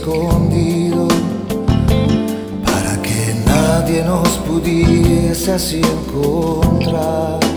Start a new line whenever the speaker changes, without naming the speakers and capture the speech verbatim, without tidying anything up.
escondido para que nadie nos pudiese así encontrar.